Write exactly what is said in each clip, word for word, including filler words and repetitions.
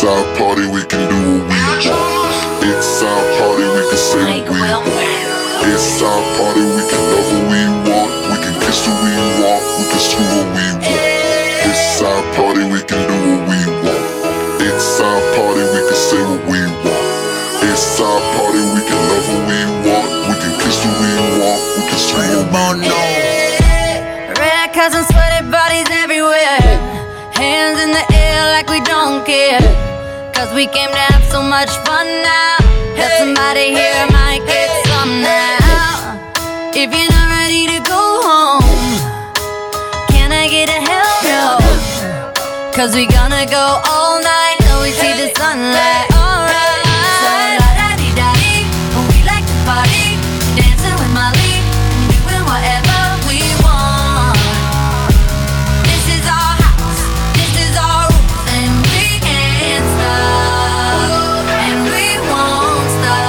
our party, we can do what we want. It's our party, we can say what we want. It's our party, we can love what we want. We can kiss who we want, we can screw what we want. It's our party, we can do what we want. It's our party, we can say what we want. It's our party, we can love what we want. We can kiss who we want, we can screw what we want. Red cousins, sweaty bodies everywhere. Hands in the air like we don't care. Cause we came to have so much fun now. Have somebody here might get some now. If you're not ready to go home, can I get a hell no? Cause we gonna go all night till we see the sunlight. Alright. So la-da-dee-da-dee, we like to party, dancing with Molly, doing whatever we want. This is our house, this is our rules, and we can't stop, and we won't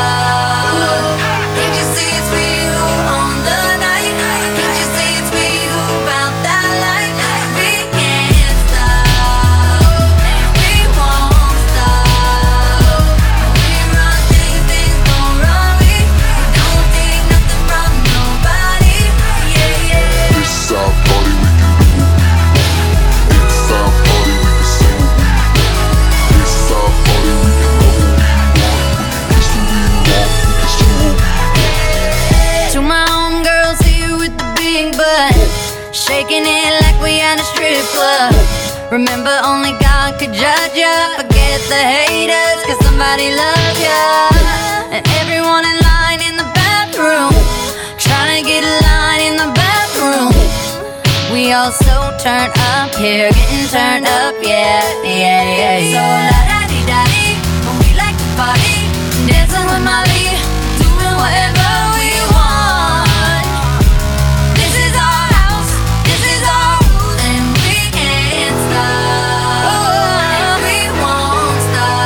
stop. Can't you see it's we who own the night? Can't you see it's we who bout that life? We can't stop, and we won't stop. We run things, things don't run me. We don't take nothing from nobody. Yeah, yeah. It's our party, we can do what we want. It's our party, we can say what we want. It's our party, we can love what we want. We can kiss who we want, we can screw what we want. To my homegirls here with the big butt, shaking it like we at a strip club. Remember, only God could judge ya. Forget the haters, cause somebody loves ya. And everyone in line in the bathroom, trying to get a line in the bathroom. We all so turned up here, getting turned up, yeah, yeah, yeah, yeah. So la-da-dee-da-dee, we like to party, dancing with Molly, doing whatever we want. This is our house, this is our rules, and we can't stop, and we won't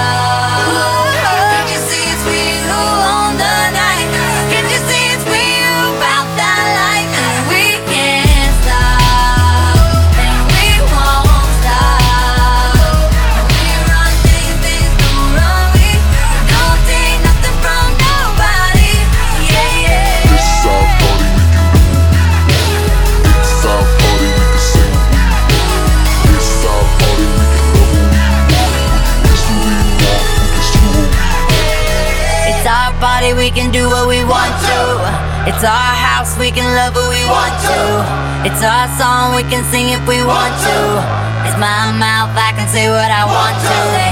stop. Can't you see it's we who own the night? Can't you see it's we who bout that life? And we can't stop, and we won't stop. We run things, things don't run me. Don't take nothing from nobody. Yeah, yeah. It's our party, we can do what we want. It's our party, we can say what we want. It's our party, we can love what we want. We can kiss who we want, we can screw what we want. It's our party, we can do what we want to. It's our house, we can love who we want to. It's our song, we can sing if we want to. It's my mouth, I can say what I want to.